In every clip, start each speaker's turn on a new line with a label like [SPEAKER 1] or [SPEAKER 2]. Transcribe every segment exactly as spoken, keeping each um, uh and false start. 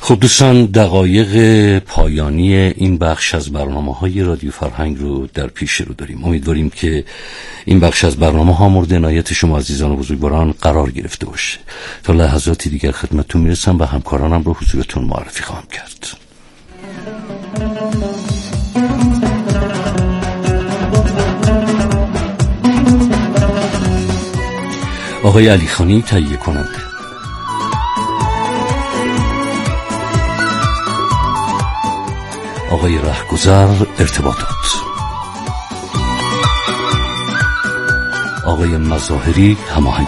[SPEAKER 1] خب دوستان، دقایق پایانی این بخش از برنامه‌های رادیو فرهنگ رو در پیش رو داریم. امیدواریم که این بخش از برنامه‌ها مورد عنایت شما عزیزان و بزرگواران قرار گرفته باشه. تا لحظاتی دیگر خدمتتون میرسم و همکارانم رو حضورتون معرفی خواهم کرد. آقای علیخانی تهیه کننده، آقای رهگذر ارتباطات، آقای مظاهری هماهنگی،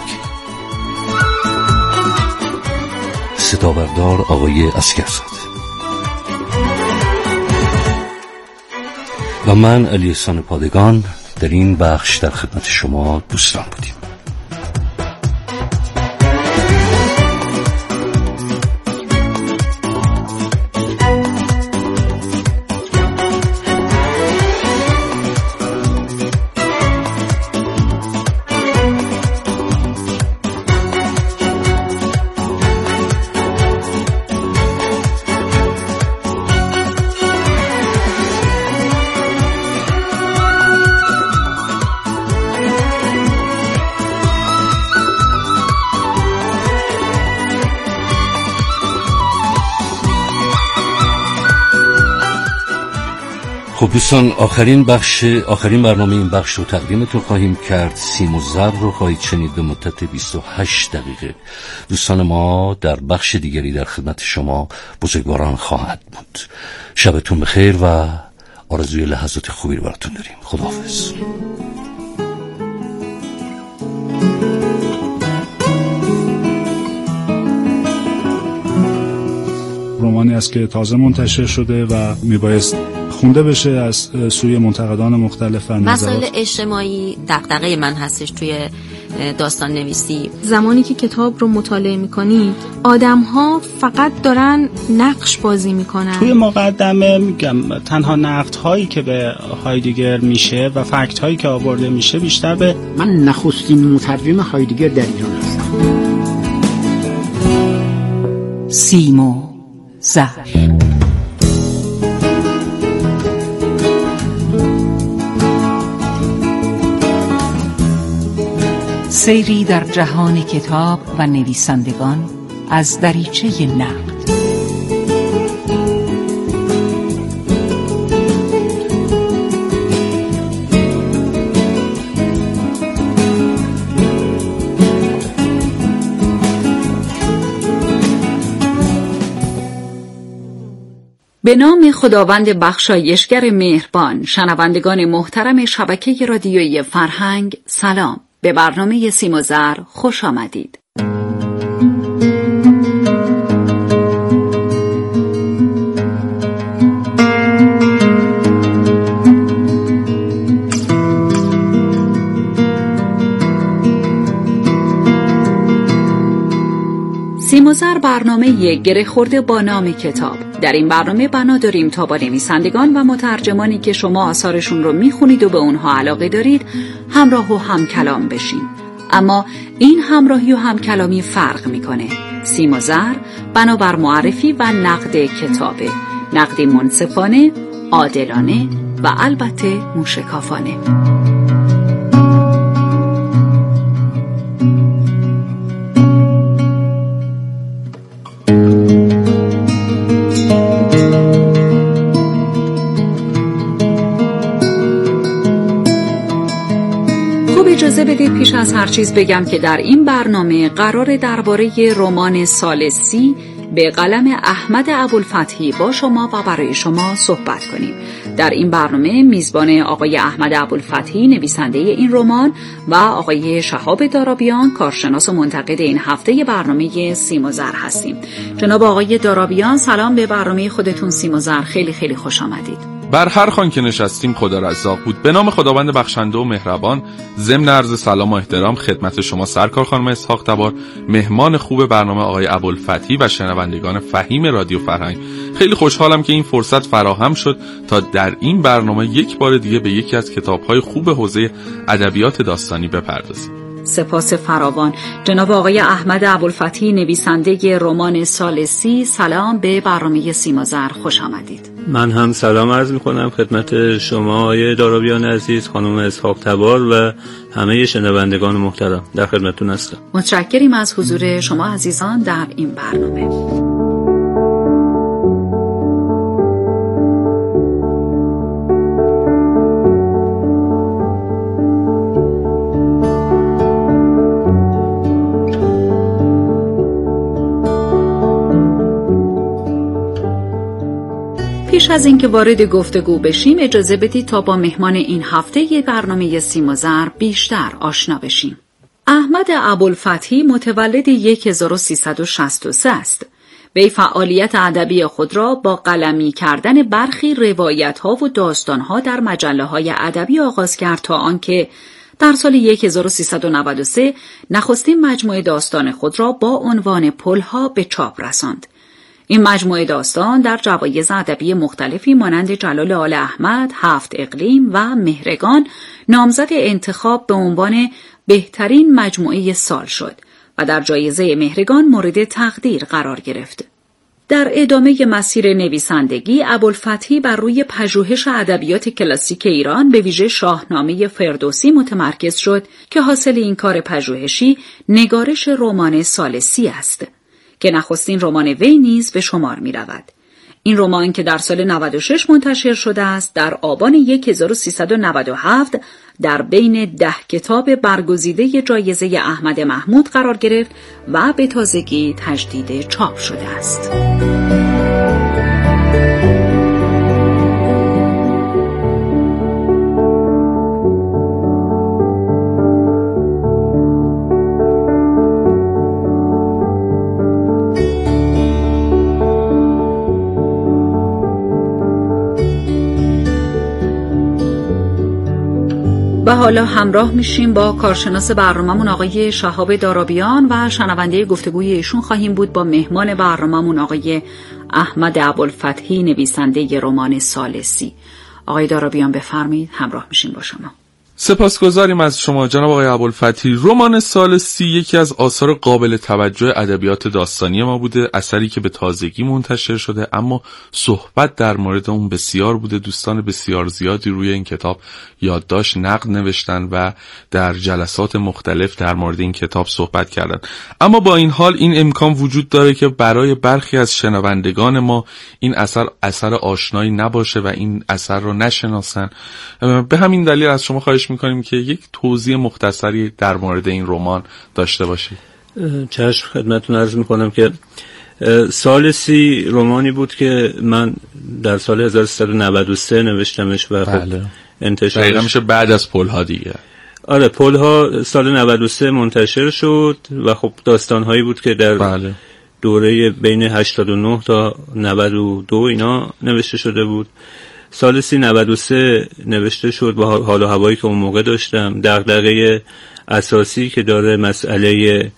[SPEAKER 1] صدا بردار آقای اسکرزاده و من علی احسان پادگان در این بخش در خدمت شما دوستان بودیم. خب دوستان، آخرین بخش آخرین برنامه این بخش رو تقدیمتون خواهیم کرد. سیم و زر رو خواهید شنید به مدت بیست و هشت دقیقه. دوستان ما در بخش دیگری در خدمت شما بزرگواران خواهد بود. شبتون بخیر و آرزوی لحظات خوبی رو براتون داریم. خداحافظ.
[SPEAKER 2] رمانی است که تازه منتشر شده و میبایست خونده بشه از سوی منتقدان مختلف.
[SPEAKER 3] مسائل اجتماعی دغدغه من هستش توی داستان نویسی.
[SPEAKER 4] زمانی که کتاب رو مطالعه میکنید آدم ها فقط دارن نقش بازی میکنن.
[SPEAKER 5] توی مقدمه میگم تنها نقد هایی که به هایدگر میشه و فکت هایی که آورده میشه بیشتر به
[SPEAKER 6] من نخستین مترجم هایدگر در ایران هستم.
[SPEAKER 7] سیم و زر. سیری در جهان کتاب و نویسندگان از دریچه نقد. به نام خداوند بخشایشگر مهربان، شنوندگان محترم شبکه رادیویی فرهنگ، سلام. به برنامه سیم و زر خوش آمدید. سیم و زر برنامه گره خورده با نام کتاب. در این برنامه بنا داریم تا با نویسندگان و مترجمانی که شما آثارشون رو میخونید و به اونها علاقه دارید همراه و همکلام بشین. اما این همراهی و همکلامی فرق میکنه. سیم و زر بنابر معرفی و نقد کتابه، نقدی منصفانه، عادلانه و البته موشکافانه. اجازه بدید پیش از هر چیز بگم که در این برنامه قرار درباره رمان ثالثی به قلم احمد ابوالفتحی با شما و برای شما صحبت کنیم. در این برنامه میزبان آقای احمد ابوالفتحی نویسنده این رمان و آقای شهاب دارابیان کارشناس و منتقد این هفته برنامه سیم و زر هستیم. جناب آقای دارابیان، سلام به برنامه خودتون سیم و زر. خیلی خیلی خوش آمدید.
[SPEAKER 8] بر هر خوان که نشستیم خدا رزاق بود. به نام خداوند بخشنده و مهربان، ضمن عرض سلام و احترام خدمت شما سرکار خانم اسحاق تبار، مهمان خوب برنامه آقای ابوالفتحی و شنوندگان فهیم رادیو فرهنگ. خیلی خوشحالم که این فرصت فراهم شد تا در این برنامه یک بار دیگه به یکی از کتاب‌های خوب حوزه ادبیات داستانی بپردازیم.
[SPEAKER 7] سپاس فراوان. جناب آقای احمد ابوالفتحی نویسنده رمان ثالثی، سلام به برنامه سیمازر، خوش آمدید.
[SPEAKER 9] من هم سلام عرض می‌کنم خدمت شما آقای دارابیان عزیز، خانم اسحاق تبار و همه شنوندگان محترم. در خدمتتون هستم.
[SPEAKER 7] متشکریم از حضور شما عزیزان در این برنامه. پیش از اینکه وارد گفتگو بشیم اجازه بدید تا با مهمان این هفته برنامه سیمازر بیشتر آشنا بشیم. احمد ابوالفتحی متولد هزار و سیصد و شصت و سه است. وی فعالیت ادبی خود را با قلمی کردن برخی روایت‌ها و داستان‌ها در مجله‌های ادبی آغاز کرد تا آنکه در سال هزار و سیصد و نود و سه نخستین مجموعه داستان خود را با عنوان پل‌ها به چاپ رساند. این مجموعه داستان در جوایز ادبی مختلفی مانند جلال آل احمد، هفت اقلیم و مهرگان نامزد انتخاب به عنوان بهترین مجموعه سال شد و در جایزه مهرگان مورد تقدیر قرار گرفت. در ادامه مسیر نویسندگی ابوالفتحی بر روی پژوهش ادبیات کلاسیک ایران به ویژه شاهنامه فردوسی متمرکز شد که حاصل این کار پژوهشی نگارش رمان ثالثی است که نخستین رمان وی نیز به شمار می رود. این رمان که در سال نود و شش منتشر شده است در آبان هزار و سیصد و نود و هفت در بین ده کتاب برگزیده جایزه احمد محمود قرار گرفت و به تازگی تجدید چاپ شده است. و حالا همراه میشیم با کارشناس برنامه‌مون آقای شهاب دارابیان و شنونده گفتگوی ایشون خواهیم بود با مهمان برنامه‌مون آقای احمد ابوالفتحی نویسنده رمان ثالثی. آقای دارابیان بفرمایید، همراه میشیم با شما.
[SPEAKER 8] سپاسگزاریم از شما جناب آقای ابوالفتحی. رمان ثالثی یکی از آثار قابل توجه ادبیات داستانی ما بوده، اثری که به تازگی منتشر شده اما صحبت در مورد اون بسیار بوده. دوستان بسیار زیادی روی این کتاب یادداشت نقد نوشتن و در جلسات مختلف در مورد این کتاب صحبت کردن. اما با این حال این امکان وجود داره که برای برخی از شنوندگان ما این اثر اثر آشنایی نباشه و این اثر رو نشناسن. به همین دلیل از شما خواهش میکنیم که یک توضیح مختصری در مورد این رمان داشته باشید.
[SPEAKER 9] چشم خدمتتون عرض میکنم که ثالثی رمانی بود که من در سال هزار و سیصد و نود و سه نوشتمش و خب
[SPEAKER 8] بله.
[SPEAKER 9] انتشارش
[SPEAKER 8] دقیقا میشه بعد از پل‌ها دیگه.
[SPEAKER 9] آره، پل‌ها سال نود و سه منتشر شد و خب داستان‌هایی بود که در بله. دوره بین هشتاد و نه تا نود و دو اینا نوشته شده بود. ثالثی نود و سه نوشته شد با حال و هوایی که اون موقع داشتم. دغدغه اساسی که داره مسئله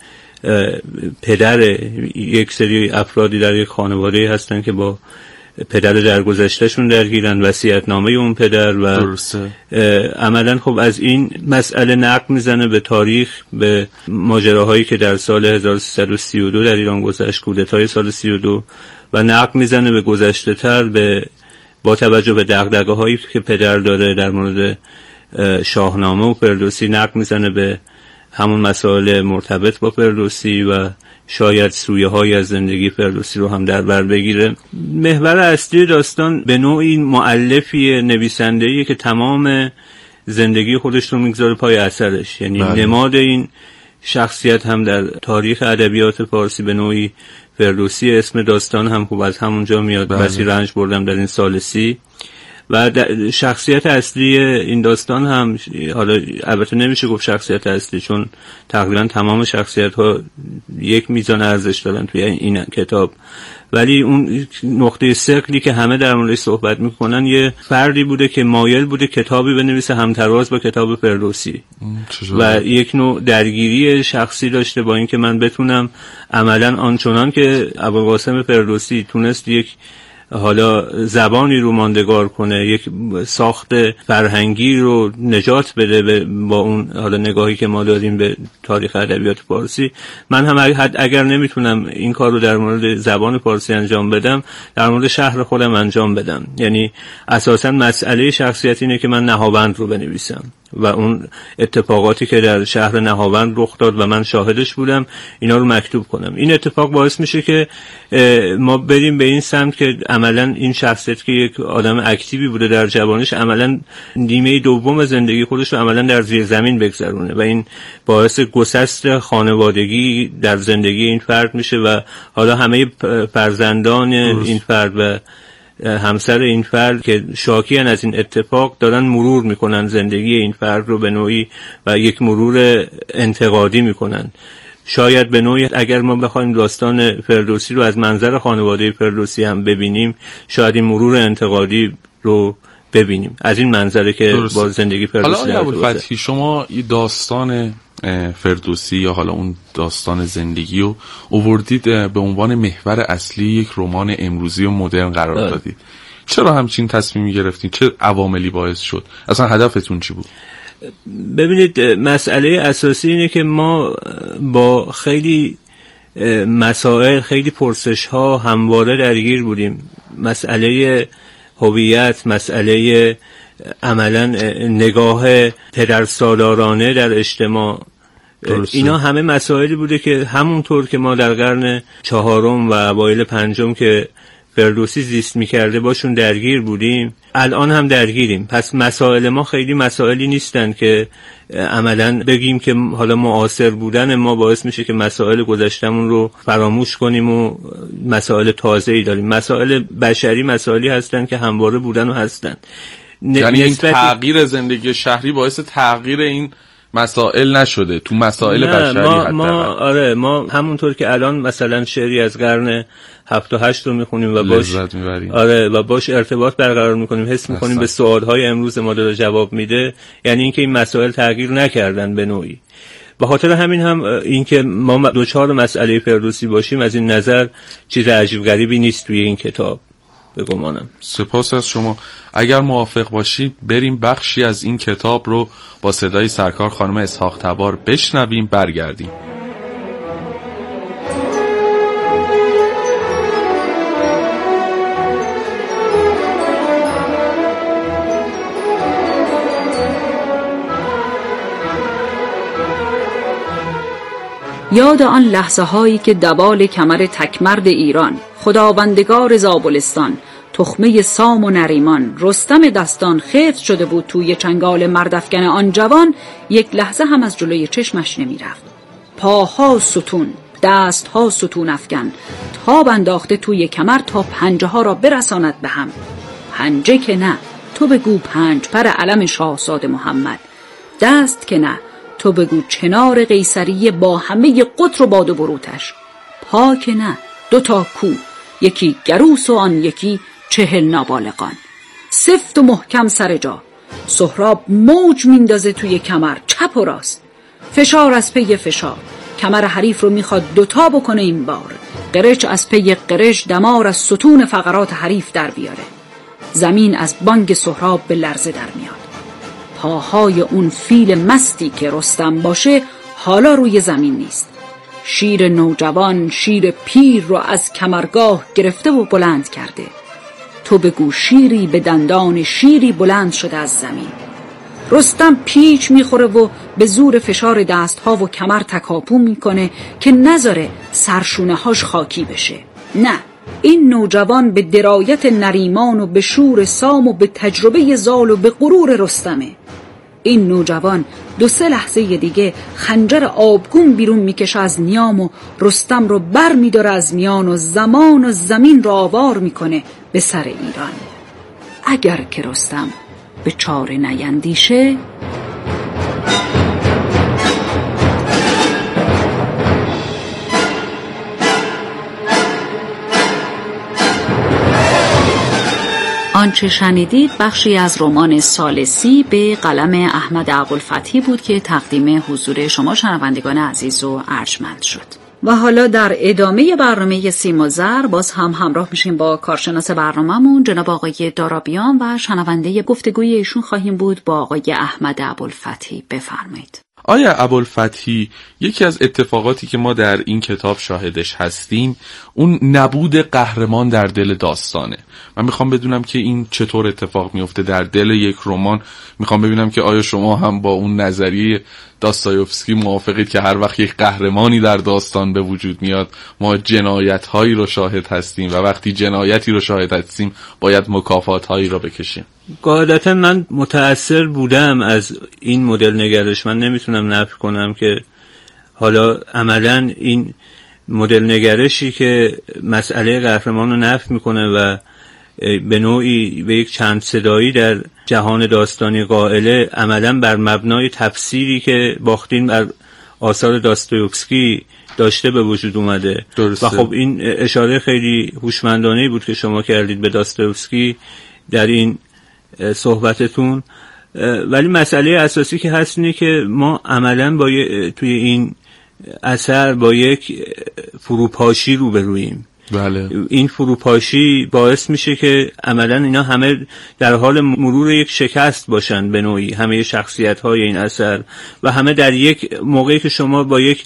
[SPEAKER 9] پدر یک سری افرادی در یک خانواده هستن که با پدر درگذشتهشون درگیرن، وصیت‌نامه اون پدر و درسته. عملاً خب از این مسئله نقد میزنه به تاریخ، به ماجراهایی که در سال هزار و سیصد و سی و دو در ایران گذشت، کودتای سال سی و دو، و نقد میزنه به گذشته تر، به با توجه به دغدغه هایی که پدر داره در مورد شاهنامه و فردوسی، نقد میزنه به همون مسائل مرتبط با فردوسی و شاید سویه های از زندگی فردوسی رو هم در بر بگیره. محور اصلی داستان به نوعی مؤلفی، نویسنده‌ایه که تمام زندگی خودش رو میگذاره پای اثرش، یعنی بله. نماد این شخصیت هم در تاریخ ادبیات فارسی به نوعی فردوسی. اسم داستان هم خوب از همونجا میاد، بسی رنج بردم در این ثالثی. و شخصیت اصلی این داستان هم، حالا البته نمیشه گفت شخصیت اصلی چون تقریبا تمام شخصیت ها یک میزان ارزش دارن توی این کتاب، ولی اون نقطه ثقلی که همه در موردش صحبت میکنن یه فردی بوده که مایل بوده کتابی بنویسه همتراز با کتاب فردوسی و یک نوع درگیری شخصی داشته با اینکه من بتونم عملا آنچنان که ابوالقاسم فردوسی تونست یک حالا زبانی رو ماندگار کنه، یک ساخت فرهنگی رو نجات بده با اون حالا نگاهی که ما داریم به تاریخ ادبیات فارسی. من هم اگر نمیتونم این کار رو در مورد زبان فارسی انجام بدم، در مورد شهر خودم انجام بدم. یعنی اساساً مسئله شخصیت اینه که من نهاوند رو بنویسم و اون اتفاقاتی که در شهر نهاوند رخ داد و من شاهدش بودم اینا رو مکتوب کنم. این اتفاق باعث میشه که ما بریم به این سمت که عملاً این شخصیت که یک آدم اکتیوی بوده در جوانیش، عملاً نیمه دوم زندگی خودش رو عملاً در زیر زمین بگذرونه و این باعث گسست خانوادگی در زندگی این فرد میشه و حالا همه فرزندان این فرد و همسر این فرد که شاکیان از این اتفاق دارن مرور میکنن زندگی این فرد رو به نوعی و یک مرور انتقادی میکنن. شاید به نوعی اگر ما بخوایم داستان فردوسی رو از منظر خانواده فردوسی هم ببینیم، شاید این مرور انتقادی رو ببینیم از این منظره که درسته. با زندگی فردوسی
[SPEAKER 8] حالا ابوالفتحی شما داستان فردوسی یا حالا اون داستان زندگی رو آوردید به عنوان محور اصلی یک رمان امروزی و مدرن قرار دادید. چرا همچین تصمیمی گرفتین؟ چه عواملی باعث شد؟ اصلا هدفتون چی بود؟
[SPEAKER 9] ببینید، مسئله اساسی اینه که ما با خیلی مسائل، خیلی پرسش ها همواره درگیر بودیم. مسئله هویت، مسئله عملا نگاه پدرسالارانه در اجتماع، درسته. اینا همه مسائلی بوده که همونطور که ما در قرن چهارم و اوایل پنجم که فردوسی زیست می‌کرده باشون درگیر بودیم، الان هم درگیریم. پس مسائل ما خیلی مسائلی نیستن که عملاً بگیم که حالا معاصر بودن ما باعث میشه که مسائل گذشتمون رو فراموش کنیم و مسائل تازه‌ای داریم. مسائل بشری مسائلی هستن که همواره بودن و هستن.
[SPEAKER 8] یعنی این تغییر زندگی شهری باعث تغییر این مسائل نشده تو مسائل بشری؟
[SPEAKER 9] ما, ما آره ما همونطور که الان مثلا شعری از قرن هفت و هشت رو میخونیم و باش آره و باش ارتباط برقرار میکنیم، حس میکنیم به سوالهای امروز ما داره جواب میده، یعنی اینکه این مسائل تغییر نکردن به نوعی. به خاطر همین هم اینکه ما دوچار مسئله فردوسی باشیم از این نظر چیز عجیب غریبی نیست توی این کتاب بگمانم.
[SPEAKER 8] سپاس از شما. اگر موافق باشید بریم بخشی از این کتاب رو با صدای سرکار خانم اسحاق تبار بشنویم، برگردیم.
[SPEAKER 7] یاد آن لحظه هایی که دوال کمر تکمرد ایران، خداوندگار زابلستان، تخمه سام و نریمان، رستم دستان خفت شده بود توی چنگال مردافکن آن جوان، یک لحظه هم از جلوی چشمش نمی رفت. پاها ستون، دستها ستون افکن، تاب انداخته توی کمر تا پنجه ها را برساند به هم. پنجه که نه، تو بگو پنج پر علم شاهزاده محمد. دست که نه، تو بگو چنار قیصریه با همه قطر و باد و بروتش. پا که نه، دو تا کو، یکی گروس و آن یکی چهل نابالغان. سفت و محکم سر جا، سهراب موج میندازه توی کمر چپ و راست، فشار از پی فشار، کمر حریف رو میخواد دوتا بکنه این بار، قرش از پی قرش، دمار از ستون فقرات حریف در بیاره. زمین از بانگ سهراب به لرزه در میاد. پاهای اون فیل مستی که رستم باشه حالا روی زمین نیست. شیر نوجوان شیر پیر رو از کمرگاه گرفته و بلند کرده. تو بگو شیری به دندان شیری بلند شده از زمین. رستم پیچ میخوره و به زور فشار دستها و کمر تکاپو میکنه که نذاره سرشونه هاش خاکی بشه. نه، این نوجوان به درایت نریمان و به شور سام و به تجربه زال و به غرور رستمه. این نوجوان دو سه لحظه دیگه خنجر آبگون بیرون میکشه از نیام و رستم رو بر میداره از میان و زمان و زمین رو آوار میکنه به سر ایران. اگر که رستم به چاره نیندیشه. آنچه شنیدید بخشی از رمان ثالثی به قلم احمد ابوالفتحی بود که تقدیم حضور شما شنوندگان عزیز و ارجمند شد. و حالا در ادامه برنامه سیم و زر باز هم همراه میشیم با کارشناس برنامه‌مون جناب آقای دارابیان و شنونده گفتگوی ایشون خواهیم بود با آقای احمد ابوالفتحی. بفرمایید.
[SPEAKER 8] آیا ابوالفتحی، یکی از اتفاقاتی که ما در این کتاب شاهدش هستیم اون نبود قهرمان در دل داستانه. من میخوام بدونم که این چطور اتفاق میفته در دل یک رمان. میخوام ببینم که آیا شما هم با اون نظریه داستایوفسکی موافقید که هر وقت یک قهرمانی در داستان به وجود میاد ما جنایت هایی رو شاهد هستیم و وقتی جنایتی رو شاهد هستیم باید مکافات هایی رو بکشیم؟
[SPEAKER 9] قاعدتا من متأثر بودم از این مدل نگرش. من نمیتونم نفی کنم که حالا عملا این مدل نگرشی که مسئله قهرمان رو نفی میکنه و به نوعی به یک چند صدایی در جهان داستانی قائله، عملا بر مبنای تفسیری که باختین بر آثار داستایوفسکی داشته به وجود اومده. درسته. و خب این اشاره خیلی هوشمندانه بود که شما کردید به داستایوفسکی در این صحبتتون. ولی مسئله اساسی که هست اینه که ما عملا با توی این اثر با یک فروپاشی روبرویم. بله. این فروپاشی باعث میشه که عملا اینا همه در حال مرور یک شکست باشن به نوعی، همه شخصیت های این اثر و همه در یک موقعی که شما با یک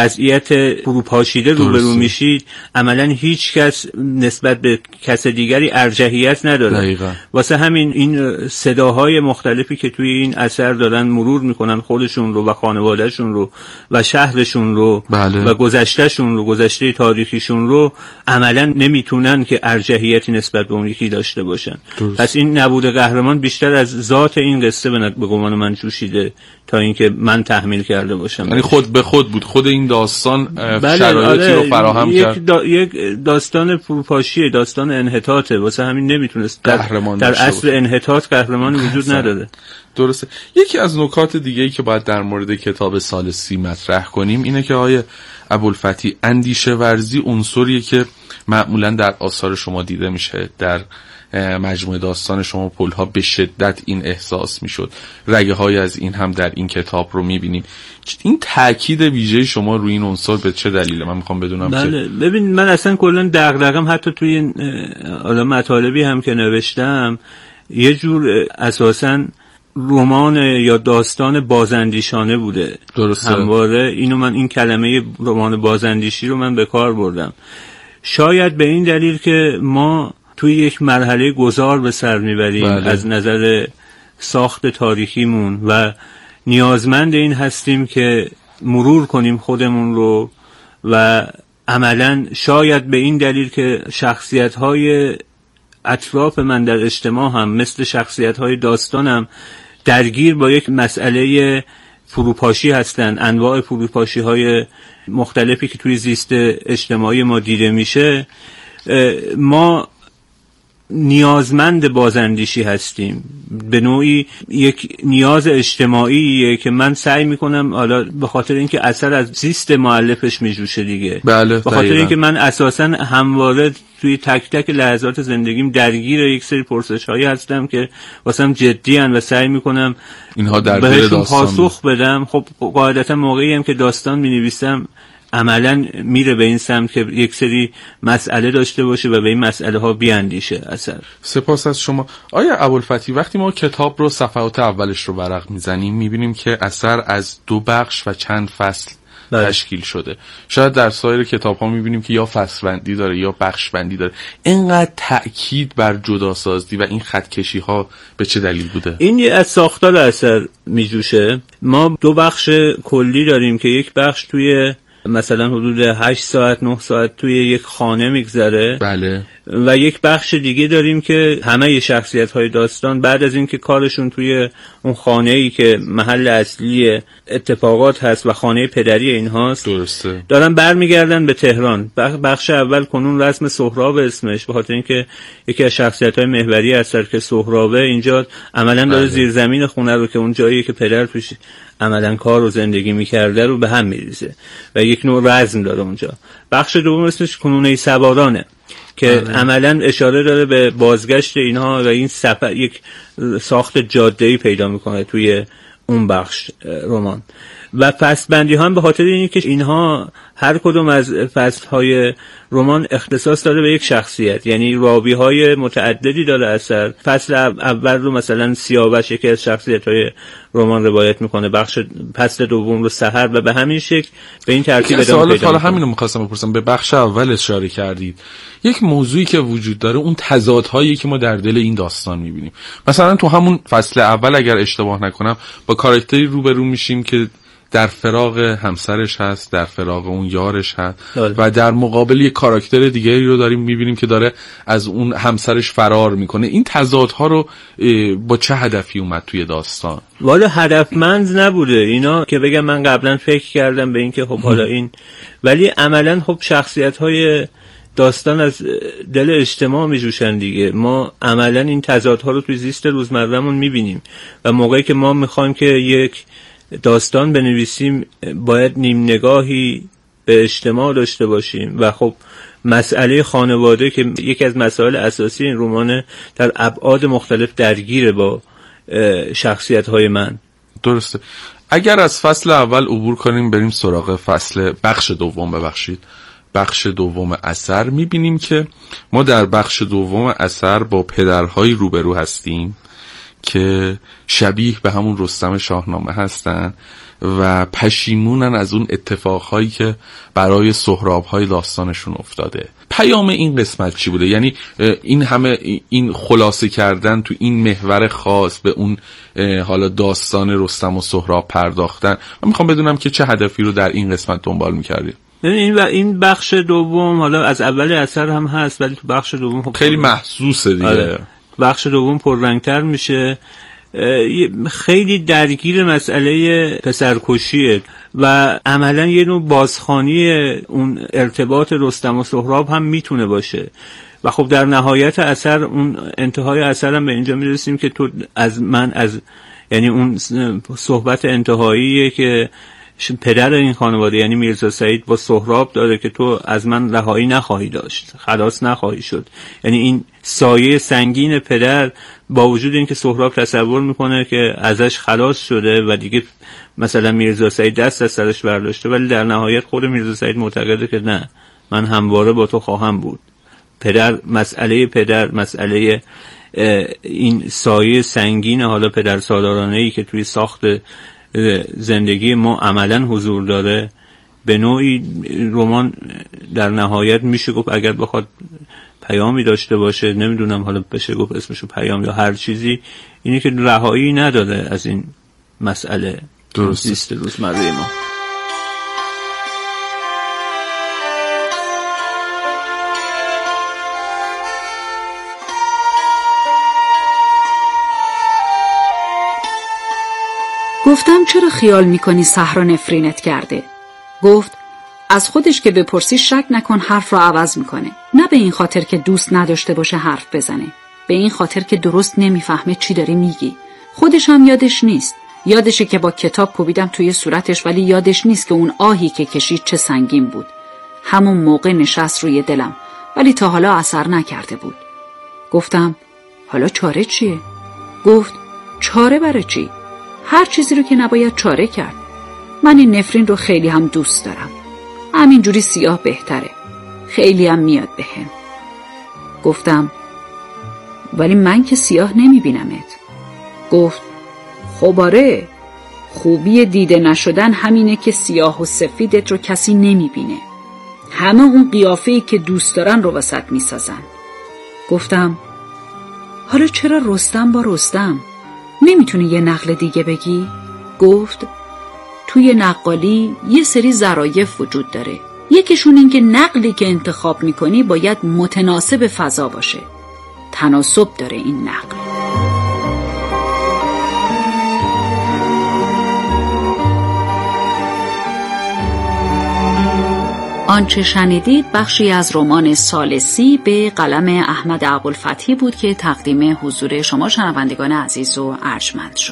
[SPEAKER 9] وضعیت فروپاشیده روبرو میشید عملا هیچ کس نسبت به کس دیگری ارجحیت نداره. دقیقا. واسه همین این صداهای مختلفی که توی این اثر دارن مرور میکنن خودشون رو و خانوادهشون رو و شهرشون رو بله. و گذشتهشون رو، گذشته تاریخیشون رو، عملا نمیتونن که ارجحیتی نسبت به اون یکی داشته باشن. درست. پس این نبود قهرمان بیشتر از ذات این قصه به گمان من جوشیده تا اینکه من تحمیل کرده باشم.
[SPEAKER 8] یعنی خود به خود بود، خود این داستان بله شرایطی آره رو فراهم
[SPEAKER 9] یک
[SPEAKER 8] کرد.
[SPEAKER 9] دا یک داستان فروپاشی، داستان انحطاطه، واسه همین نمیتونست قهرمان در, در اصل انحطاط قهرمان وجود نداره.
[SPEAKER 8] درسته. یکی از نکات دیگه‌ای که باید در مورد کتاب ثالثی مطرح کنیم اینه که آقای ابوالفتحی، اندیشه ورزی عنصریه که معمولا در آثار شما دیده میشه. در مجموعه داستان شما پلها به شدت این احساس میشد. رگه های از این هم در این کتاب رو میبینیم. این تاکید ویژه شما روی این عنصر به چه دلیله؟ من میخوام بدونم.
[SPEAKER 9] بله که ببین، من اصلا کلا دغدغه‌ام حتی توی این حالا مطالبی هم که نوشتم یه جور اساساً رمان یا داستان بازاندیشانه بوده. درسته. همواره اینو من این کلمه رمان بازاندیشی رو من به کار بردم. شاید به این دلیل که ما توی یک مرحله گذار به سر میبریم بله. از نظر ساخت تاریخیمون و نیازمند این هستیم که مرور کنیم خودمون رو و عملاً شاید به این دلیل که شخصیت‌های اطراف من در اجتماع هم مثل شخصیت‌های داستانم درگیر با یک مسئله فروپاشی هستن، انواع فروپاشی‌های مختلفی که توی زیست اجتماعی ما دیده میشه، ما نیازمند بازاندیشی هستیم. به نوعی یک نیاز اجتماعیه که من سعی میکنم، حالا به خاطر اینکه اثر از زیست مؤلفش میجوشه دیگه، بله، به خاطر اینکه من اساسا همواره توی تک تک لحظات زندگیم درگیر یک سری پرسش‌هایی هستم که واسم جدی ان و سعی میکنم
[SPEAKER 8] اینها در بهشون
[SPEAKER 9] پاسخ بدم. خب قاعدتا موقعی هم که داستان مینویسم عملا میره به این سمت که یک سری مسئله داشته باشه و به این مسئله ها بیاندیشه اثر.
[SPEAKER 8] سپاس از شما. آیا ابوالفتحی، وقتی ما کتاب رو صفحات اولش رو ورق میزنیم میبینیم که اثر از دو بخش و چند فصل بله. تشکیل شده. شاید در سایر کتاب ها میبینیم که یا فصل بندی داره یا بخش بندی داره. اینقدر تأکید بر جداسازی و این خطکشی ها به چه دلیل بوده؟
[SPEAKER 9] این از ساختار اثر میجوشه. ما دو بخش کلی داریم که یک بخش توی مثلا حدود هشت ساعت نه ساعت توی یک خانه میگذره
[SPEAKER 8] بله.
[SPEAKER 9] و یک بخش دیگه داریم که همه شخصیت های داستان بعد از اینکه کارشون توی اون خانه‌ای که محل اصلی اتفاقات هست و خانه پدری اینهاست
[SPEAKER 8] درسته
[SPEAKER 9] دارن برمیگردن به تهران. بخش اول کنون رسم سهراب اسمش، به خاطر اینکه یکی از شخصیت های محوری هست که سهرابه اینجا عملا داره بله. زیر زمین خونه رو که اون جایی که پدر توش عملا کار و زندگی میکرده رو به هم میریزه و یک نوع رزم داره اونجا. بخش دوم اسمش کنونه سوارانه که آره. عملا اشاره داره به بازگشت اینها و این سفر یک ساخت جاده‌ای پیدا میکنه توی اون بخش رمان. و فصل بندی هم به خاطر اینه که اینها هر کدوم از فصل‌های رمان اختصاص داره به یک شخصیت، یعنی راوی‌های متعددی داره اثر. فصل اول رو مثلا سیاوش یکی از شخصیت‌های رمان روایت میکنه، بخش فصل دوم رو سحر، و به همین شکل به این ترتیب ادامه پیدا.
[SPEAKER 8] حالا همین رو می‌خواستم بپرسم، به بخش اول اشاره کردید. یک موضوعی که وجود داره اون تضادهایی که ما در دل این داستان می‌بینیم. مثلا تو همون فصل اول اگر اشتباه نکنم با کاراکتری روبرو میشیم که در فراق همسرش هست، در فراق اون یارش هست داره. و در مقابل یک کاراکتر دیگری رو داریم میبینیم که داره از اون همسرش فرار میکنه. این تضادها رو با چه هدفی اومد توی داستان؟
[SPEAKER 9] والا هدفمند نبوده اینا که بگم من قبلا فکر کردم به این که خب حالا این، ولی عملا خب شخصیت‌های داستان از دل اجتماع میجوشن دیگه. ما عملا این تضادها رو توی زیست روزمره‌مون میبینیم و موقعی که ما میخوایم که یک داستان بنویسیم باید نیم نگاهی به اجتماع داشته باشیم و خب مسئله خانواده که یکی از مسائل اساسی این رمانه در ابعاد مختلف درگیره با شخصیت‌های من.
[SPEAKER 8] درسته. اگر از فصل اول عبور کنیم بریم سراغ فصل بخش دوم، ببخشید بخش دوم اثر، میبینیم که ما در بخش دوم اثر با پدرهای روبرو هستیم که شبیه به همون رستم شاهنامه هستن و پشیمونن از اون اتفاقهایی که برای سهراب‌های داستانشون افتاده. پیام این قسمت چی بوده؟ یعنی این همه این خلاصه کردن تو این محور خاص به اون حالا داستان رستم و سهراب پرداختن، من میخوام بدونم که چه هدفی رو در این قسمت دنبال می‌کردید.
[SPEAKER 9] این و این بخش دوم حالا از اول اثر هم هست ولی تو بخش دوم خب
[SPEAKER 8] خیلی محسوسه دیگه.
[SPEAKER 9] آره. بخش دوم پررنگتر میشه، خیلی درگیر مسئله پسرکشیه و عملا یه نوع بازخوانی اون ارتباط رستم و سهراب هم میتونه باشه و خب در نهایت اثر، اون انتهای اثر هم به اینجا میرسیم که تو از من از یعنی اون صحبت انتهاییه که پدر این خانواده یعنی میرزا سعید با سهراب داره که تو از من رهایی نخواهی داشت، خلاص نخواهی شد. یعنی این سایه سنگین پدر با وجود اینکه سهراب تصور میکنه که ازش خلاص شده و دیگه مثلا میرزا سعید دست از سرش برداشته، ولی در نهایت خود میرزا سعید معتقده که نه، من همواره با تو خواهم بود. پدر، مسئله پدر، مسئله این سایه سنگین حالا پدر سالارانه‌ای که توی ساخت زندگی ما عملا حضور داره، به نوعی رمان در نهایت میشه گفت اگر بخواد پیامی داشته باشه، نمیدونم حالا بشه گفت اسمشو پیام یا هر چیزی، اینه که رهایی نداره از این مسئله زیست روزمره ما.
[SPEAKER 7] گفتم چرا خیال میکنی صحرا نفرینت کرده؟ گفت از خودش که بپرسی شک نکن حرف رو عوض میکنه. نه به این خاطر که دوست نداشته باشه حرف بزنه، به این خاطر که درست نمیفهمه چی داری میگی. خودش هم یادش نیست. یادشه که با کتاب کوبیدم توی صورتش، ولی یادش نیست که اون آهی که کشید چه سنگین بود. همون موقع نشست روی دلم، ولی تا حالا اثر نکرده بود. گفتم حالا چاره چیه؟ گفت چاره برای چی؟ هر چیزی رو که نباید چاره کرد. من این نفرین رو خیلی هم دوست دارم. همینجوری سیاه بهتره. خیلی هم میاد بهم. گفتم ولی من که سیاه نمیبینمت. گفت خب آره، خوبی دیده نشدن همینه که سیاه و سفیدت رو کسی نمیبینه. همه اون قیافه‌ای که دوست دارن رو وسط میسازن. گفتم حالا چرا رستم با رستم؟ نمیتونی یه نقل دیگه بگی؟ گفت توی نقالی یه سری ظرایف وجود داره. یکیشون این که نقلی که انتخاب میکنی باید متناسب فضا باشه. تناسب داره این نقل. آنچه شنیدید بخشی از رمان ثالثی به قلم احمد ابوالفتحی بود که تقدیم حضور شما شنوندگان عزیز و ارجمند شد.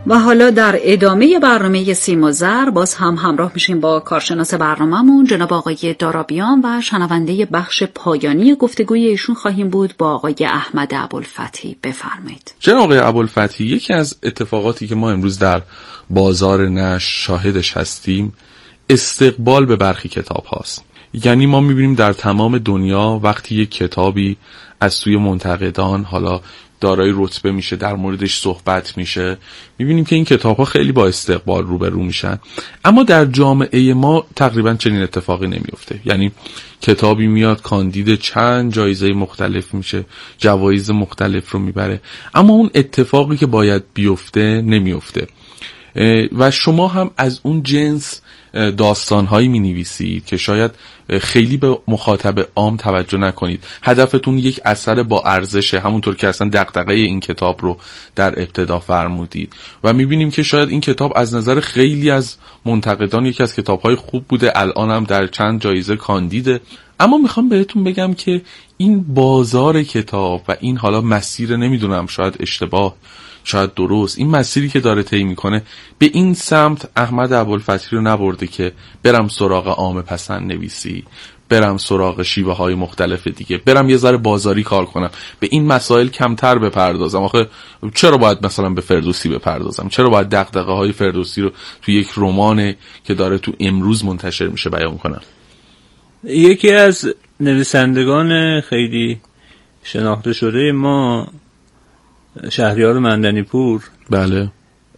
[SPEAKER 7] و حالا در ادامه برنامه سیم و زر باز هم همراه میشیم با کارشناس برنامه‌مون جناب آقای دارابیان و شنونده بخش پایانی گفتگوی ایشون خواهیم بود با آقای احمد ابوالفتحی. بفرمایید.
[SPEAKER 8] جناب آقای ابوالفتحی، یکی از اتفاقاتی که ما امروز در بازار نشر شاهدش هستیم استقبال به برخی کتاب هاست. یعنی ما میبینیم در تمام دنیا وقتی یک کتابی از سوی منتقدان حالا دارای رتبه میشه، در موردش صحبت میشه، میبینیم که این کتاب ها خیلی با استقبال روبرو میشن. اما در جامعه ما تقریبا چنین اتفاقی نمیفته. یعنی کتابی میاد کاندید چند جایزه مختلف میشه، جوایز مختلف رو میبره، اما اون اتفاقی که باید بیفته نمیفته. و شما هم از اون جنس داستانهایی می نویسید که شاید خیلی به مخاطب عام توجه نکنید. هدفتون یک اثر با ارزشه، همونطور که اصلا دغدغه این کتاب رو در ابتدا فرمودید. و می بینیم که شاید این کتاب از نظر خیلی از منتقدان یکی از کتابهای خوب بوده، الان هم در چند جایزه کاندیده. اما میخوام بهتون بگم که این بازار کتاب و این حالا مسیر، نمیدونم شاید اشتباه شاید درست، این مسیری که داره طی میکنه به این سمت احمد ابوالفتحی رو نبرده که برم سراغ عام پسند نویسی، برم سراغ شیوه های مختلف دیگه، برم یه ذره بازاری کار کنم، به این مسائل کمتر بپردازم. آخه چرا باید مثلا به فردوسی بپردازم؟ چرا باید دغدغه های فردوسی رو تو یک رمان که داره تو امروز منتشر میشه بیان کنم؟
[SPEAKER 9] یکی از نویسندگان خیلی شناخته شده ما، شهریار مندنی پور،
[SPEAKER 8] بله،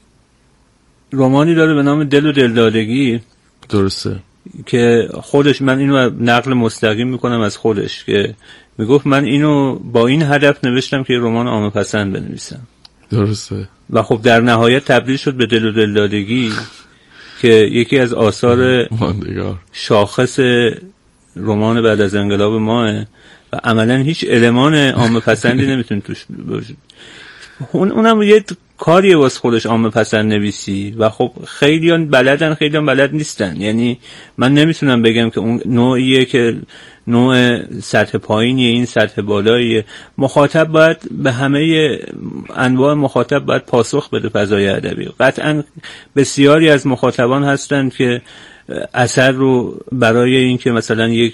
[SPEAKER 9] رمانی داره به نام دل و دلدادگی.
[SPEAKER 8] درسته.
[SPEAKER 9] که خودش، من اینو نقل مستقیم میکنم از خودش، که میگفت من اینو با این هدف نوشتم که رمان عامه پسند بنویسم.
[SPEAKER 8] درسته.
[SPEAKER 9] و خب در نهایت تبدیل شد به دل و دلدادگی که یکی از آثار
[SPEAKER 8] ماندگار
[SPEAKER 9] شاخص رمان بعد از انقلاب ماه و عملا هیچ المان عامه پسندی نمیتونه توش باشه. اون اونم یه کاریه واسه خودش عامه پسند نویسی و خب خیلیان بلدن، خیلیان بلد نیستن. یعنی من نمیتونم بگم که اون نوعیه که نوع سطح پایینیه، این سطح بالاییه. مخاطب باید به همه انواع مخاطب باید پاسخ بده. فضای ادبی قطعا بسیاری از مخاطبان هستند که اثر رو برای اینکه مثلا یک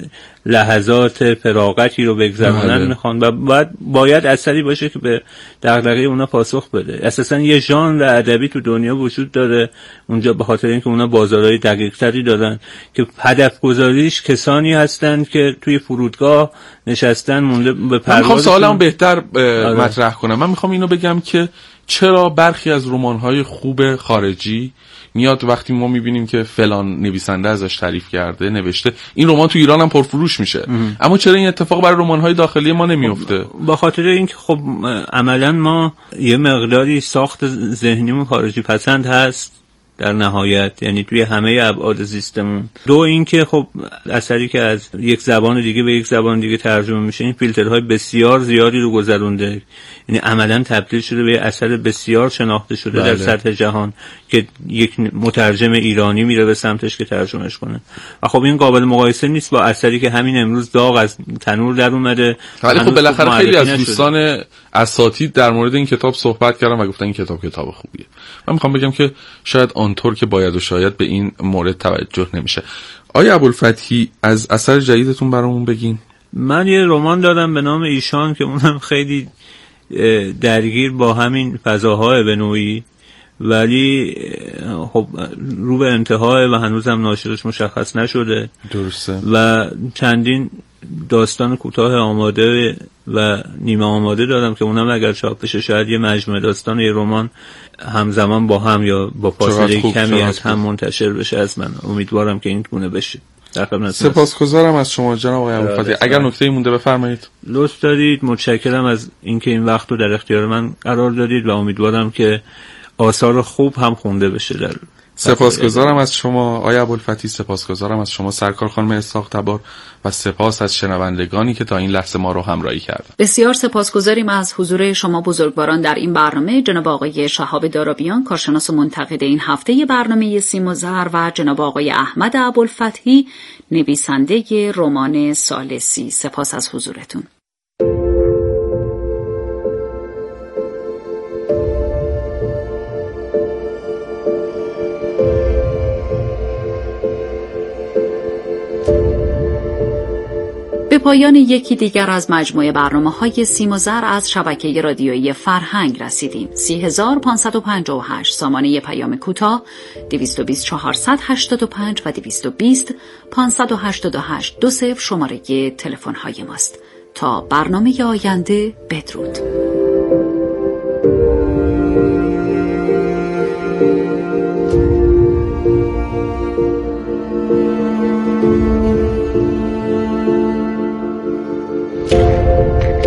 [SPEAKER 9] لحظات فراغتی رو بگذرونن میخوان و باید باید اثری باشه که به دغدغه اونا پاسخ بده. اساسا یه ژانر ادبی تو دنیا وجود داره اونجا، به خاطر اینکه اونا بازارهای دقیق تری دارن که هدف گذاریش کسانی هستند که توی فرودگاه نشستن مونده به پرواز.
[SPEAKER 8] من میخوام سوالم بهتر مطرح کنم. من میخوام اینو بگم که چرا برخی از رمان‌های خوب خارجی میاد وقتی ما میبینیم که فلان نویسنده ازش تعریف کرده، نوشته، این رمان تو ایران هم پرفروش میشه، اما چرا این اتفاق برای رمان‌های داخلی ما نمیفته؟
[SPEAKER 9] با خاطر اینکه خب عملاً ما یه مقداری ساخت ذهنیمون خارجی پسند هست در نهایت، یعنی توی همه ابعاد زیستمون. دو اینکه خب اثری که از یک زبان دیگه به یک زبان دیگه ترجمه میشه این فیلترهای بسیار زیادی رو گذرونده، یعنی عملاً تبدیل شده به اثر بسیار شناخته شده بله. در سطح جهان که یک مترجم ایرانی میره به سمتش که ترجمهش کنه و خب این قابل مقایسه نیست با اثری که همین امروز داغ از تنور در اومده.
[SPEAKER 8] ولی خب بالاخره خیلی از دوستان اساتید در مورد این کتاب صحبت کردن و گفتن این کتاب کتاب خوبیه. من میخوام بگم که شاید آنطور که باید و شاید به این مورد توجه نمیشه. آیا ابوالفتحی از اثر جدیدتون برامون بگین؟
[SPEAKER 9] من یه رمان دارم به نام ایشان که اونم خیلی درگیر با همین فضاهای به نوعی، ولی خب رو به انتهای و هنوزم ناشرش مشخص نشده.
[SPEAKER 8] درسته.
[SPEAKER 9] و چندین داستان کوتاه آماده و نیمه آماده دارم که اونم اگر چاپ بشه شاید یه مجموعه داستان و یه رمان همزمان با هم یا با فاصله کمی از هم منتشر بشه. از من امیدوارم که این گونه بشه.
[SPEAKER 8] سپاسگزارم از شما جناب آقای ابوالفتحی. اگر نکته‌ای مونده بفرمایید.
[SPEAKER 9] لطف دارید. متشکرم از اینکه این وقت رو در اختیار من قرار دادید و امیدوارم که آثار خوب هم خونده بشه. در
[SPEAKER 8] سپاسگزارم از شما آقای ابوالفتحی، سپاسگزارم از شما سرکار خانم اسحاق تبار و سپاس از شنوندگانی که تا این لحظه ما رو همراهی کردند.
[SPEAKER 7] بسیار سپاسگزاریم از حضور شما بزرگواران در این برنامه، جناب آقای شهاب دارابیان کارشناس و منتقد این هفته برنامه سیم و زر و جناب آقای احمد ابوالفتحی نویسنده رمان ثالثی. سپاس از حضورتون. پایان یکی دیگر از مجموعه برنامه‌های سیم و زر از شبکه رادیویی فرهنگ رسیدیم. سی هزار پانصد و پنجاه و هشت سامانه پیام کوتاه، دویست و بیست چهارصد هشتاد و پنج و دویست و بیست پانصد و هشتاد و هشت دو صفر شماره تلفن‌های ماست. تا برنامه آینده، بدرود.